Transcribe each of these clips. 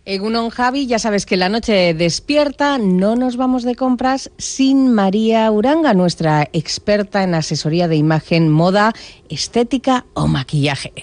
Egunon, Javi, ya sabes que la noche despierta, no nos vamos de compras sin María Uranga, nuestra experta en asesoría de imagen, moda, estética o maquillaje.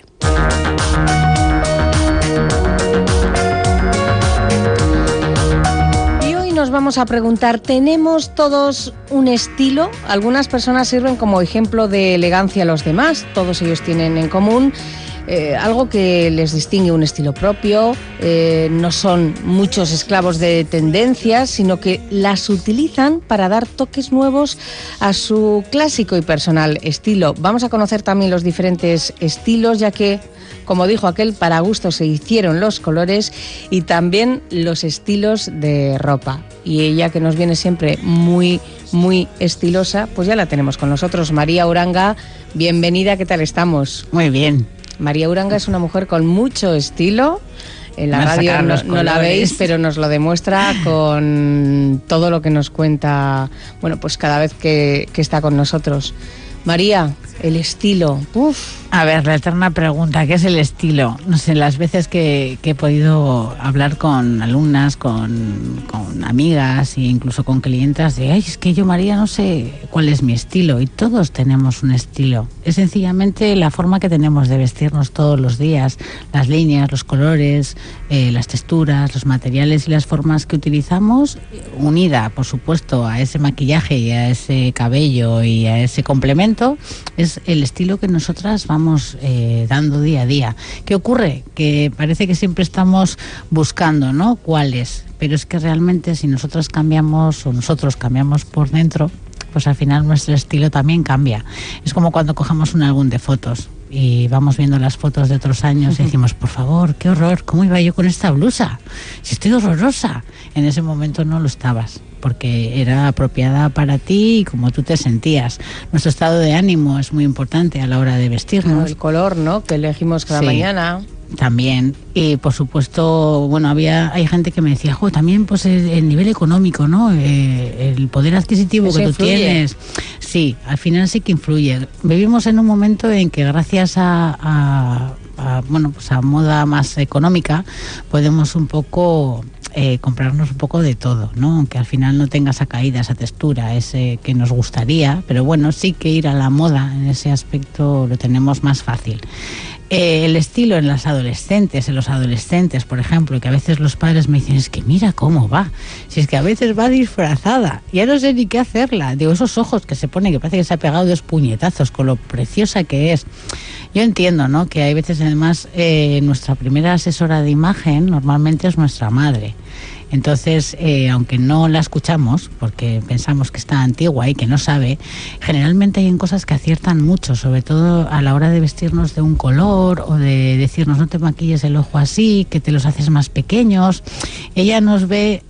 Y hoy nos vamos a preguntar, ¿tenemos todos un estilo? Algunas personas sirven como ejemplo de elegancia a los demás, todos ellos tienen en común algo que les distingue, un estilo propio, no son muchos esclavos de tendencias, sino que las utilizan para dar toques nuevos a su clásico y personal estilo. Vamos a conocer también los diferentes estilos, ya que, como dijo aquel, para gusto se hicieron los colores, y también los estilos de ropa. Y ella, que nos viene siempre muy estilosa, pues ya la tenemos con nosotros. María Uranga, bienvenida, ¿qué tal estamos? Muy bien. María Uranga es una mujer con mucho estilo. En la radio no la veis, pero nos lo demuestra con todo lo que nos cuenta, bueno, pues cada vez que está con nosotros. María, el estilo. A ver, la eterna pregunta, ¿qué es el estilo? No sé, las veces que he podido hablar con alumnas, con amigas e incluso con clientas, de, ay, es que yo, María, no sé cuál es mi estilo. Y todos tenemos un estilo. Es sencillamente la forma que tenemos de vestirnos todos los días, las líneas, los colores, las texturas, los materiales y las formas que utilizamos, unida, por supuesto, a ese maquillaje y a ese cabello y a ese complemento, es el estilo que nosotras vamos dando día a día. ¿Qué ocurre? Que parece que siempre estamos buscando, ¿no?, cuál es, pero es que realmente si nosotros cambiamos por dentro, pues al final nuestro estilo también cambia. Es como cuando cogemos un álbum de fotos y vamos viendo las fotos de otros años y decimos, por favor, qué horror, ¿cómo iba yo con esta blusa? Si estoy horrorosa. En ese momento no lo estabas, porque era apropiada para ti y como tú te sentías. Nuestro estado de ánimo es muy importante a la hora de vestirnos. El color, ¿no?, que elegimos cada mañana. También, y por supuesto, bueno, hay gente que me decía, también pues el nivel económico, ¿no?, el poder adquisitivo que tú tienes. Sí, al final sí que influye. Vivimos en un momento en que gracias a moda más económica podemos un poco comprarnos un poco de todo, ¿no? Aunque al final no tenga esa caída, esa textura, ese que nos gustaría, pero bueno, sí que ir a la moda en ese aspecto lo tenemos más fácil. El estilo en los adolescentes, por ejemplo, que a veces los padres me dicen, es que mira cómo va, si es que a veces va disfrazada, ya no sé ni qué hacerla. Digo, esos ojos que se pone, que parece que se ha pegado 2 puñetazos, con lo preciosa que es. Yo entiendo, ¿no?, que hay veces, además, nuestra primera asesora de imagen normalmente es nuestra madre. Entonces, aunque no la escuchamos, porque pensamos que está antigua y que no sabe, generalmente hay cosas que aciertan mucho, sobre todo a la hora de vestirnos de un color o de decirnos, no te maquilles el ojo así, que te los haces más pequeños. Ella nos ve,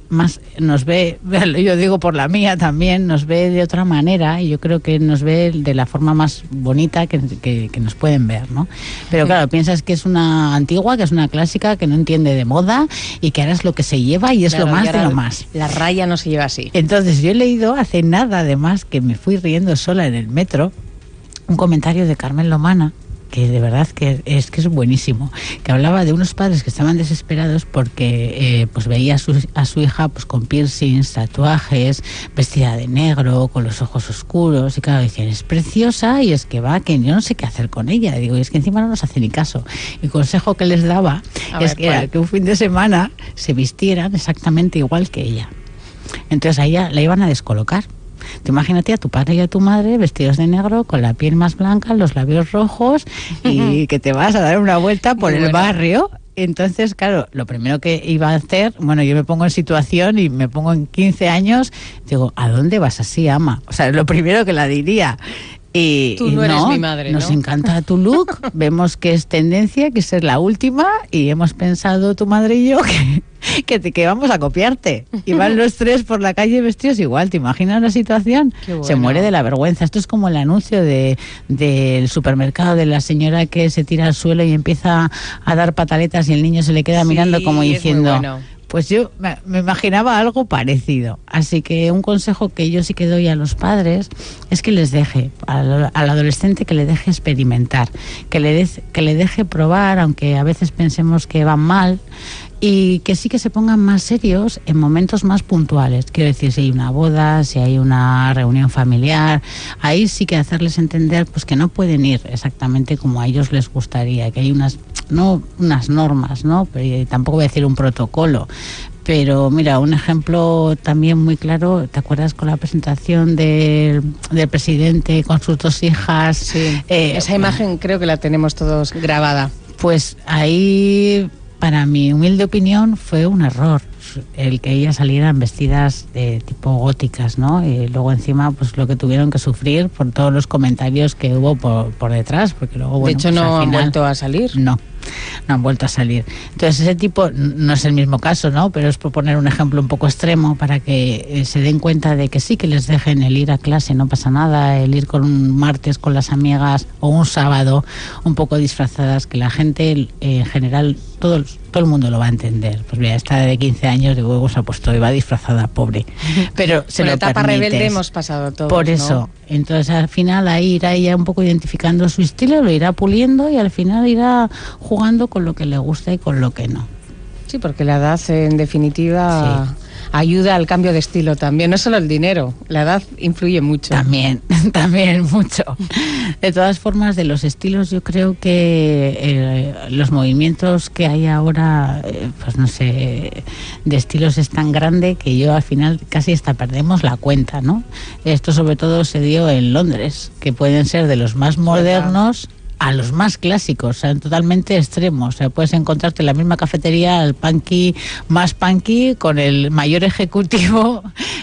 yo digo por la mía también, nos ve de otra manera, y yo creo que nos ve de la forma más bonita que nos pueden ver, ¿no? Pero claro, piensas que es una antigua, que es una clásica, que no entiende de moda y que ahora es lo que se lleva y es lo más de lo más. La raya no se lleva así. Entonces yo he leído hace nada, además, que me fui riendo sola en el metro, un comentario de Carmen Lomana, que de verdad que es buenísimo, que hablaba de unos padres que estaban desesperados porque pues veía a su hija pues con piercings, tatuajes, vestida de negro, con los ojos oscuros, y claro, decían, es preciosa y es que va, que yo no sé qué hacer con ella. Digo, y es que encima no nos hace ni caso. El consejo que les daba era que un fin de semana se vistieran exactamente igual que ella. Entonces a ella la iban a descolocar. Tú imagínate a tu padre y a tu madre vestidos de negro, con la piel más blanca, los labios rojos, y que te vas a dar una vuelta por el barrio. Entonces, claro, lo primero que iba a hacer, bueno, yo me pongo en situación y me pongo en 15 años, digo, ¿a dónde vas así, ama? O sea, lo primero que la diría. Tú no eres mi madre, ¿no? Nos encanta tu look, vemos que es tendencia, que es la última, y hemos pensado tu madre y yo que vamos a copiarte. Y van los 3 por la calle vestidos igual. ¿Te imaginas la situación? Bueno. Se muere de la vergüenza. Esto es como el anuncio del supermercado, de la señora que se tira al suelo y empieza a dar pataletas y el niño se le queda mirando como diciendo... Bueno. Pues yo me imaginaba algo parecido. Así que un consejo que yo sí que doy a los padres es que les deje, al adolescente, que le deje experimentar, que le deje probar, aunque a veces pensemos que van mal, y que sí que se pongan más serios en momentos más puntuales. Quiero decir, si hay una boda, si hay una reunión familiar, ahí sí que hacerles entender pues que no pueden ir exactamente como a ellos les gustaría, que hay unas normas, ¿no? Pero tampoco voy a decir un protocolo. Pero mira, un ejemplo también muy claro, ¿te acuerdas con la presentación del presidente con sus 2 hijas? Sí, esa imagen creo que la tenemos todos grabada. Pues ahí, para mi humilde opinión, fue un error el que ellas salieran vestidas de tipo góticas, ¿no? Y luego encima, pues lo que tuvieron que sufrir por todos los comentarios que hubo por detrás, porque luego, bueno, de hecho, pues, no al final, han vuelto a salir. No han vuelto a salir. Entonces, ese tipo, no es el mismo caso, ¿no? Pero es por poner un ejemplo un poco extremo para que se den cuenta de que sí, que les dejen el ir a clase, no pasa nada, el ir con un martes con las amigas o un sábado un poco disfrazadas, que la gente en general, todo el mundo lo va a entender. Pues mira, esta de 15 años de huevos ha puesto y va disfrazada, pobre. Pero se lo permites. La etapa rebelde hemos pasado todos, por eso, ¿no? Entonces al final ahí irá ella un poco identificando su estilo, lo irá puliendo y al final irá jugando con lo que le gusta y con lo que no. Sí, porque la edad en definitiva ayuda al cambio de estilo también, no solo el dinero, la edad influye mucho. También mucho. De todas formas, de los estilos, yo creo que los movimientos que hay ahora, pues no sé, de estilos es tan grande que yo al final casi hasta perdemos la cuenta, ¿no? Esto sobre todo se dio en Londres, que pueden ser de los más modernos a los más clásicos, o sea, totalmente extremos. O sea, puedes encontrarte en la misma cafetería al punky más punky, con el mayor ejecutivo,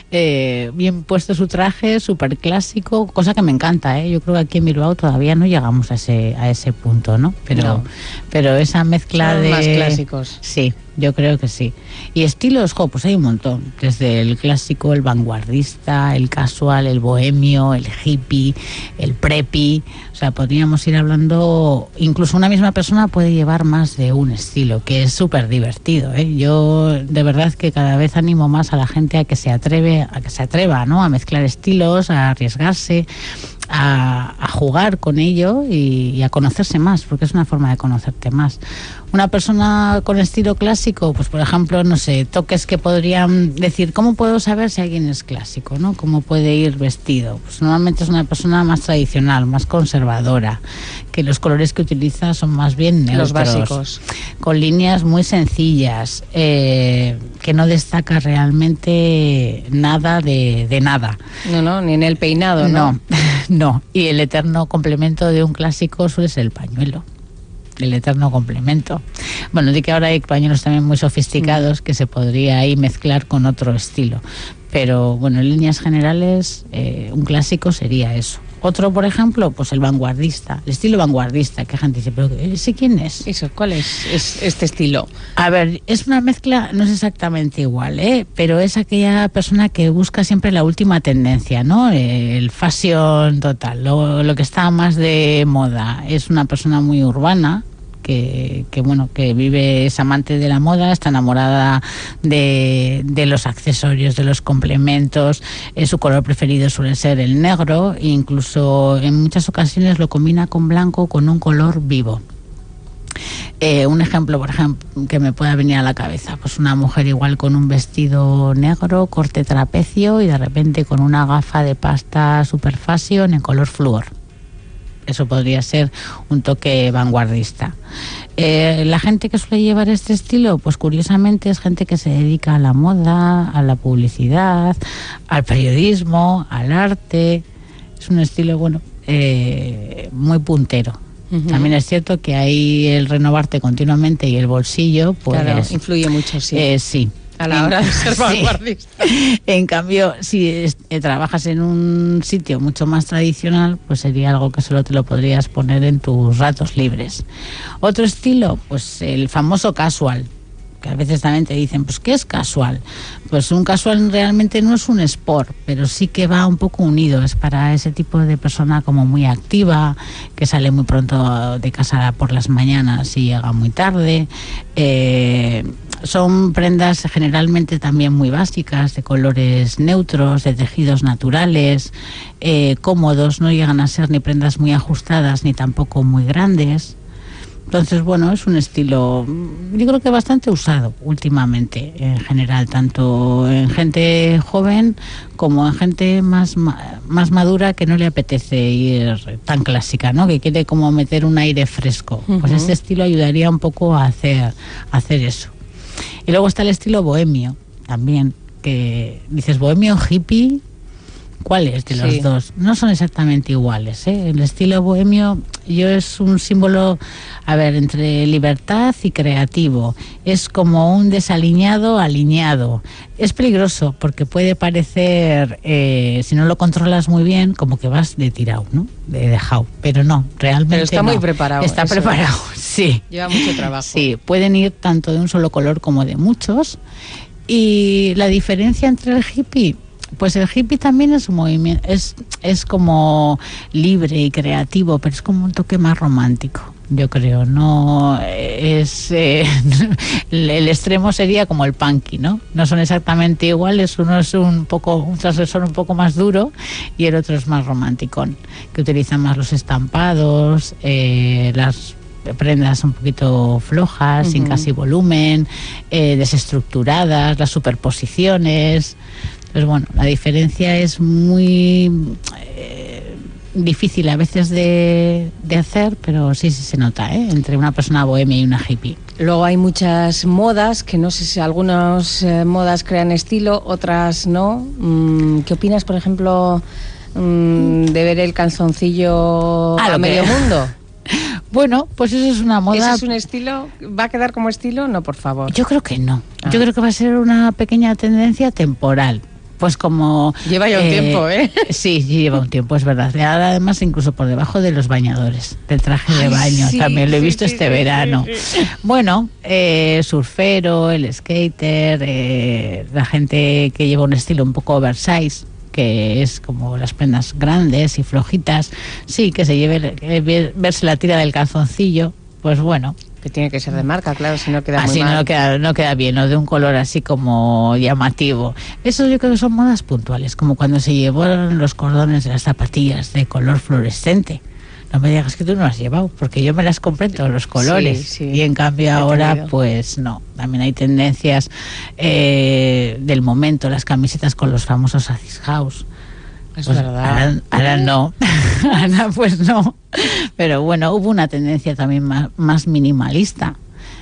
bien puesto su traje, súper clásico, cosa que me encanta, ¿eh? Yo creo que aquí en Bilbao todavía no llegamos a ese punto, ¿no? Pero esa mezcla son de... más clásicos. Sí, yo creo que sí. Y estilos, pues hay un montón. Desde el clásico, el vanguardista, el casual, el bohemio, el hippie, el preppy. O sea, podríamos ir hablando... Incluso una misma persona puede llevar más de un estilo, que es súper divertido, ¿eh? Yo de verdad que cada vez animo más a la gente a que se atreva, ¿no? A mezclar estilos, a arriesgarse, a jugar con ello y a conocerse más, porque es una forma de conocerte más. Una persona con estilo clásico, pues por ejemplo, no sé, toques que podrían decir, ¿cómo puedo saber si alguien es clásico, ¿no? ¿Cómo puede ir vestido? Pues normalmente es una persona más tradicional, más conservadora, que los colores que utiliza son más bien neutros, los básicos, con líneas muy sencillas, que no destaca realmente nada de nada. No, ni en el peinado, ¿no? No, y el eterno complemento de un clásico suele ser el pañuelo. El eterno complemento. Bueno, de que ahora hay pañuelos también muy sofisticados que se podría ahí mezclar con otro estilo. Pero bueno, en líneas generales, un clásico sería eso. Otro, por ejemplo, pues el vanguardista, el estilo vanguardista, que gente dice, pero ¿ese quién es? Eso, ¿cuál es este estilo? A ver, es una mezcla, no es exactamente igual, pero es aquella persona que busca siempre la última tendencia, ¿no? El fashion total, lo que está más de moda. Es una persona muy urbana, que vive, es amante de la moda, está enamorada de los accesorios, de los complementos. Su color preferido suele ser el negro e incluso en muchas ocasiones lo combina con blanco, con un color vivo. Un ejemplo, por ejemplo, que me pueda venir a la cabeza, pues una mujer igual con un vestido negro, corte trapecio y de repente con una gafa de pasta super fashion en color flúor. Eso podría ser un toque vanguardista. La gente que suele llevar este estilo, pues curiosamente es gente que se dedica a la moda, a la publicidad, al periodismo, al arte. Es un estilo, muy puntero. Uh-huh. También es cierto que hay el renovarte continuamente y el bolsillo, pues... Claro, influye mucho, sí. Sí. A la hora de ser vanguardista. Sí. En cambio, si trabajas en un sitio mucho más tradicional, pues sería algo que solo te lo podrías poner en tus ratos libres. Otro estilo, pues el famoso casual, que a veces también te dicen, pues ¿qué es casual? Pues un casual realmente no es un sport, pero sí que va un poco unido, es para ese tipo de persona como muy activa, que sale muy pronto de casa por las mañanas y llega muy tarde. Son prendas generalmente también muy básicas, de colores neutros, de tejidos naturales, cómodos, no llegan a ser ni prendas muy ajustadas ni tampoco muy grandes. Entonces, bueno, es un estilo, yo creo que bastante usado últimamente, en general, tanto en gente joven como en gente más madura que no le apetece ir tan clásica, ¿no? Que quiere como meter un aire fresco. Pues este estilo ayudaría un poco a hacer eso. Y luego está el estilo bohemio, también, que dices, bohemio, hippie, ¿cuál es de los dos? No son exactamente iguales, ¿eh? El estilo bohemio es un símbolo, a ver, entre libertad y creativo. Es como un desaliñado alineado. Es peligroso porque puede parecer, si no lo controlas muy bien, como que vas de tirado, ¿no? De dejado. Pero no, realmente Pero está muy preparado. Está preparado, sí. Lleva mucho trabajo. Sí, pueden ir tanto de un solo color como de muchos. Y la diferencia entre el hippie... Pues el hippie también es un movimiento, es como libre y creativo, pero es como un toque más romántico, yo creo. No es el extremo sería como el punky, ¿no? No son exactamente iguales. Uno es un transgresor un poco más duro y el otro es más romanticón, que utilizan más los estampados, las prendas un poquito flojas, sin casi volumen, desestructuradas, las superposiciones. Pues bueno, la diferencia es muy difícil a veces de hacer, pero sí se nota, ¿eh? Entre una persona bohemia y una hippie. Luego hay muchas modas, que no sé si algunas modas crean estilo, otras no. ¿Qué opinas, por ejemplo, de ver el calzoncillo a medio mundo? Bueno, pues eso es una moda. ¿Eso es un estilo? ¿Va a quedar como estilo? No, por favor. Yo creo que no. Yo creo que va a ser una pequeña tendencia temporal. Pues como... Lleva ya un tiempo, ¿eh? Sí, lleva un tiempo, es verdad. Ahora además incluso por debajo de los bañadores, del traje de baño. Sí, también lo he visto este verano. Sí. Bueno, surfero, el skater, la gente que lleva un estilo un poco oversize, que es como las prendas grandes y flojitas. Sí, que se lleve, verse la tira del calzoncillo, pues bueno. Que tiene que ser de marca, claro, si no queda muy mal. Así no queda bien, o de un color así como llamativo. Eso yo creo que son modas puntuales, como cuando se llevaron los cordones de las zapatillas de color fluorescente. No me digas que tú no las has llevado, porque yo me las compré en todos los colores. Sí, y en cambio ahora, pues no. También hay tendencias del momento, las camisetas con los famosos Aziz House. Es pues verdad. Ahora no. Ahora pues no. Pero bueno, hubo una tendencia también más minimalista,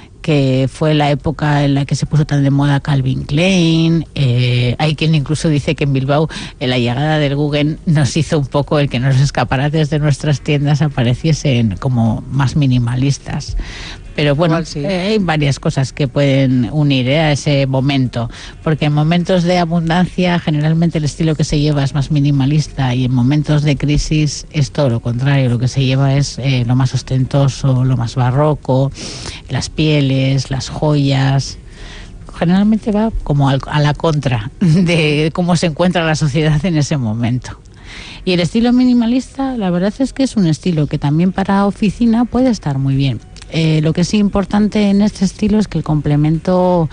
que fue la época en la que se puso tan de moda Calvin Klein. Hay quien incluso dice que en Bilbao la llegada del Guggen nos hizo un poco el que los escaparates de nuestras tiendas apareciesen como más minimalistas. Pero bueno, igual, sí. Hay varias cosas que pueden unir a ese momento, porque en momentos de abundancia generalmente el estilo que se lleva es más minimalista, y en momentos de crisis es todo lo contrario. Lo que se lleva es lo más ostentoso, lo más barroco, las pieles, las joyas. Generalmente va como a la contra de cómo se encuentra la sociedad en ese momento. Y el estilo minimalista, la verdad es que es un estilo que también para oficina puede estar muy bien. Lo que es importante en este estilo es que el complemento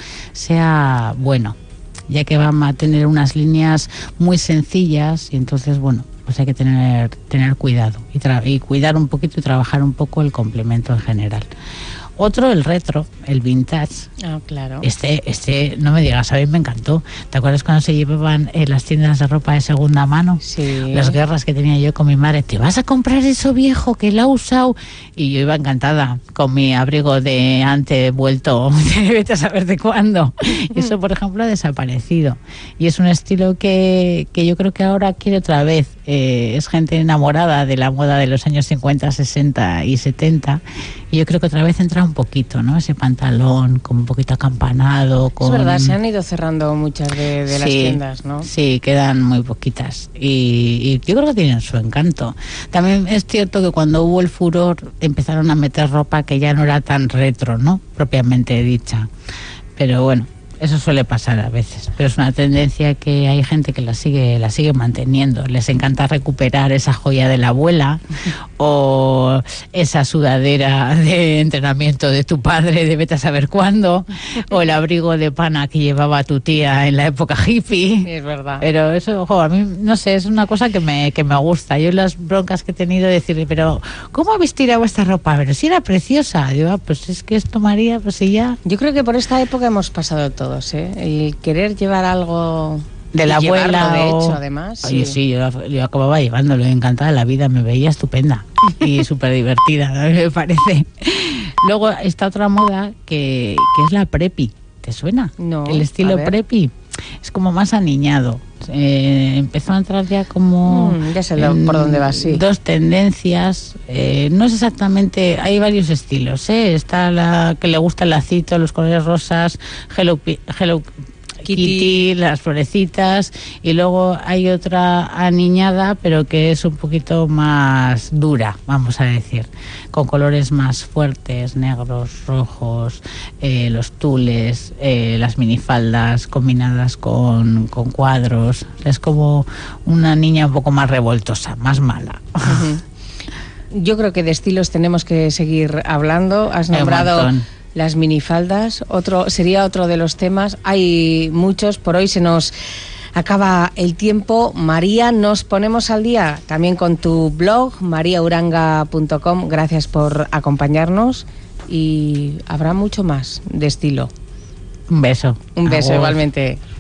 sea bueno, ya que van a tener unas líneas muy sencillas, y entonces, bueno, pues hay que tener cuidado y cuidar un poquito y trabajar un poco el complemento en general. Otro, el retro, el vintage. Ah, claro. Este, no me digas, a mí me encantó. ¿Te acuerdas cuando se llevaban en las tiendas de ropa de segunda mano? Sí. Las guerras que tenía yo con mi madre. ¿Te vas a comprar eso viejo que lo ha usado? Y yo iba encantada con mi abrigo de ante vuelto, vete a saber de cuándo. Y eso, por ejemplo, ha desaparecido. Y es un estilo que yo creo que ahora quiere otra vez. Es gente enamorada de la moda de los años 50, 60 y 70. Y yo creo que otra vez entra un poquito, ¿no? Ese pantalón como un poquito acampanado. Es verdad, se han ido cerrando muchas de las tiendas, ¿no? Sí, quedan muy poquitas. Y yo creo que tienen su encanto. También es cierto que cuando hubo el furor empezaron a meter ropa que ya no era tan retro, ¿no? Propiamente dicha. Pero bueno, Eso suele pasar a veces, pero es una tendencia que hay gente que la sigue manteniendo. Les encanta recuperar esa joya de la abuela o esa sudadera de entrenamiento de tu padre de vete a saber cuándo, o el abrigo de pana que llevaba tu tía en la época hippie. Es verdad. Pero eso, a mí, no sé, es una cosa que me gusta. Yo las broncas que he tenido de decirle, pero ¿cómo habéis tirado esta ropa? Pero si era preciosa. Digo, pues es que esto, María, pues si ya... Yo creo que por esta época hemos pasado todos, ¿eh? El querer llevar algo de la abuela, de hecho, además. Oye, sí, yo acababa llevándolo, encantada de la vida, me veía estupenda y súper divertida, me parece. Luego está otra moda que es la preppy. ¿Te suena? No. El estilo preppy es como más aniñado. Empezó a entrar ya como... ya sé por dónde va, sí. Dos tendencias. No es exactamente... Hay varios estilos, ¿eh? Está la que le gusta el lacito, los colores rosas, Hello Kitty, las florecitas, y luego hay otra aniñada, pero que es un poquito más dura, vamos a decir, con colores más fuertes, negros, rojos, los tules, las minifaldas combinadas con cuadros. Es como una niña un poco más revoltosa, más mala. Uh-huh. Yo creo que de estilos tenemos que seguir hablando. Has nombrado las minifaldas, sería otro de los temas. Hay muchos, por hoy se nos acaba el tiempo. María, nos ponemos al día también con tu blog, mariauranga.com. Gracias por acompañarnos y habrá mucho más de estilo. Un beso. Un beso igualmente.